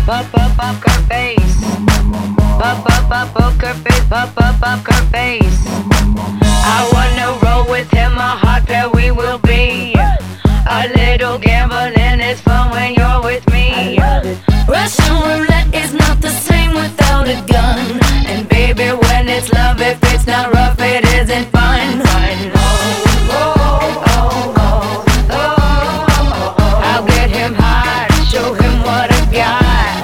poker face. Poker face, poker face. I wanna roll with him, a hot pair we will be. A little gambling is fun when you're with me. Russian roulette is not the same without a gun. And baby, when it's love, if it's not rough, it isn't fun. I'll get him hot, show him what I got.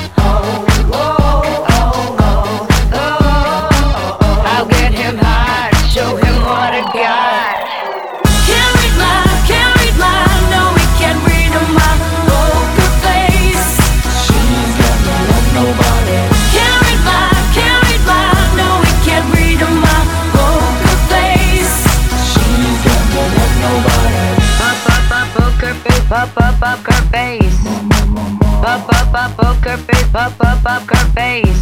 I'll get him hot, show him what I got. Can't read my, no, we can't read my poker face. She's got no love, nobody. Can't read my, no, we can't read my poker face. She's got no love, nobody. Poker face, poker face. Poker face, poker face.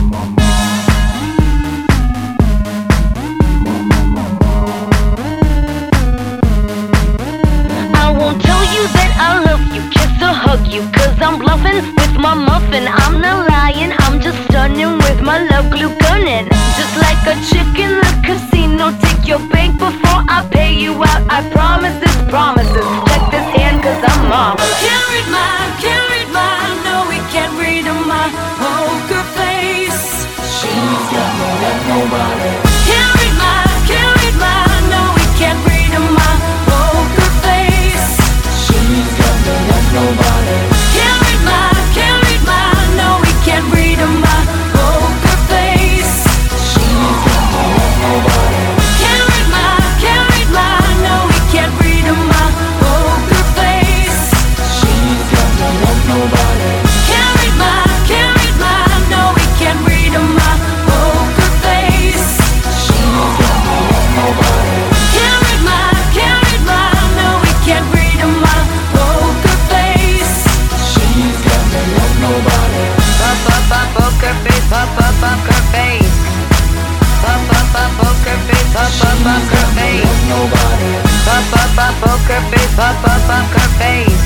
I won't tell you that I love you, kiss or hug you, cause I'm bluffing with my muffin. I'm not lying, I'm just stunning with my love glue gunning. Just like a chick in the casino, take your bank before I pay you out. I promise this promises. Check this hand cause I'm marvelous. Can't read my, no, we can't read my poker face. She's got no love, nobody. Can't read my, no, we can't read my poker face. She's got no love, nobody. Can't read my, no, we can't read my poker face. She's got no love, nobody. Can't read my, no, we can't read my poker face. She's got no love, nobody. Can't read my, no, we can't read my poker face. She's got no love, nobody. Can't read my, no, we can't read my poker face. She's got no love, nobody. Poker face, poker face. Poker face, poker face. Nobody. Poker face, poker face.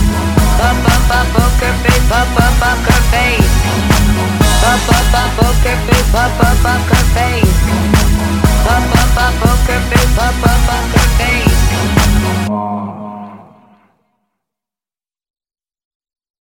Poker face, poker face. Poker face, poker face. Poker face, poker face.